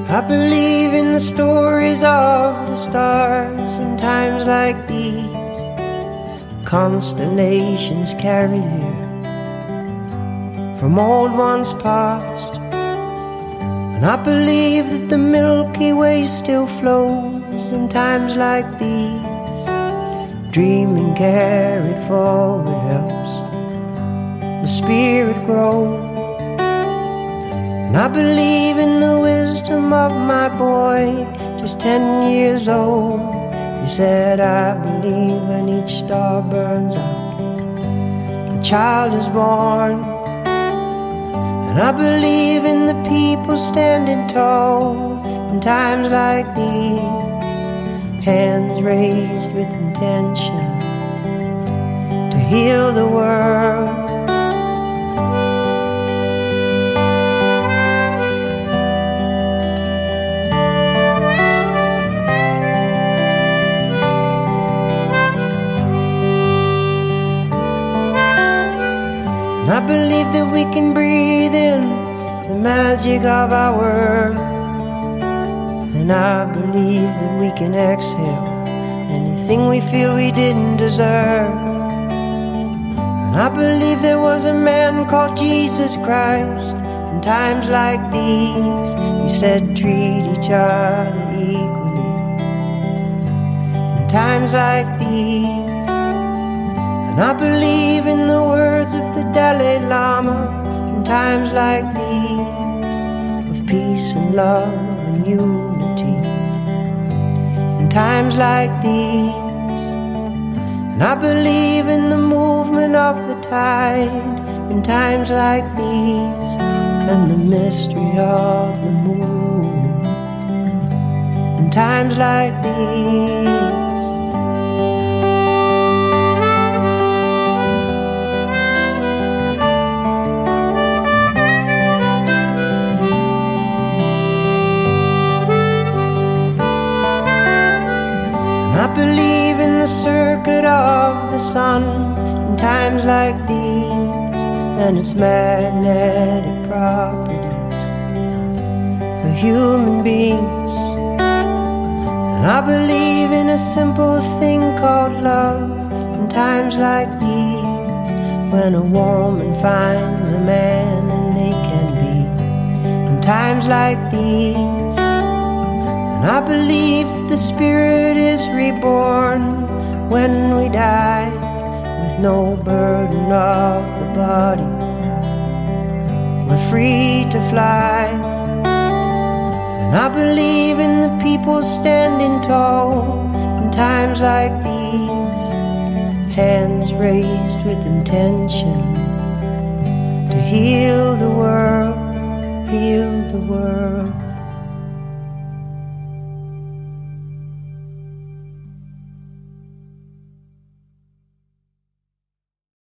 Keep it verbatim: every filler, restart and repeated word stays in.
I believe in the stories of the stars in times like these. Constellations carry near from old ones past, and I believe that the Milky Way still flows in times like these. Dreaming carried forward helps the spirit grow, and I believe in the wisdom of my boy, just ten years old. He said, I believe when each star burns out, a child is born. And I believe in the people standing tall in times like these, hands raised with intention to heal the world. I believe that we can breathe in the magic of our world, and I believe that we can exhale anything we feel we didn't deserve. And I believe there was a man called Jesus Christ in times like these. He said, treat each other equally in times like these. And I believe in the words of the Dalai Lama in times like these, of peace and love and unity in times like these. And I believe in the movement of the tide in times like these, and the mystery of the moon in times like these. I believe in the circuit of the sun in times like these, and its magnetic properties for human beings. And I believe in a simple thing called love in times like these, when a woman finds a man and they can be in times like these. And I believe that the spirit is reborn when we die, with no burden of the body. We're free to fly. And I believe in the people standing tall in times like these, hands raised with intention to heal the world, heal the world.